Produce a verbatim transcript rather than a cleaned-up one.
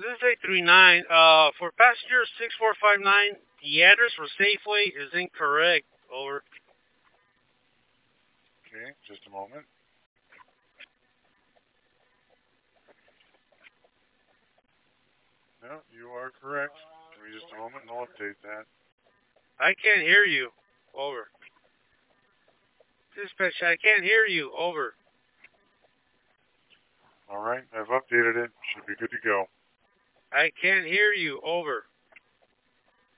This is eight three nine. Uh, for passenger six four five nine, the address for Safeway is incorrect. Over. Okay, just a moment. No, you are correct. Give me just a moment and I'll update that. I can't hear you. Over. Dispatch, I can't hear you. Over. All right, I've updated it. Should be good to go. I can't hear you. Over.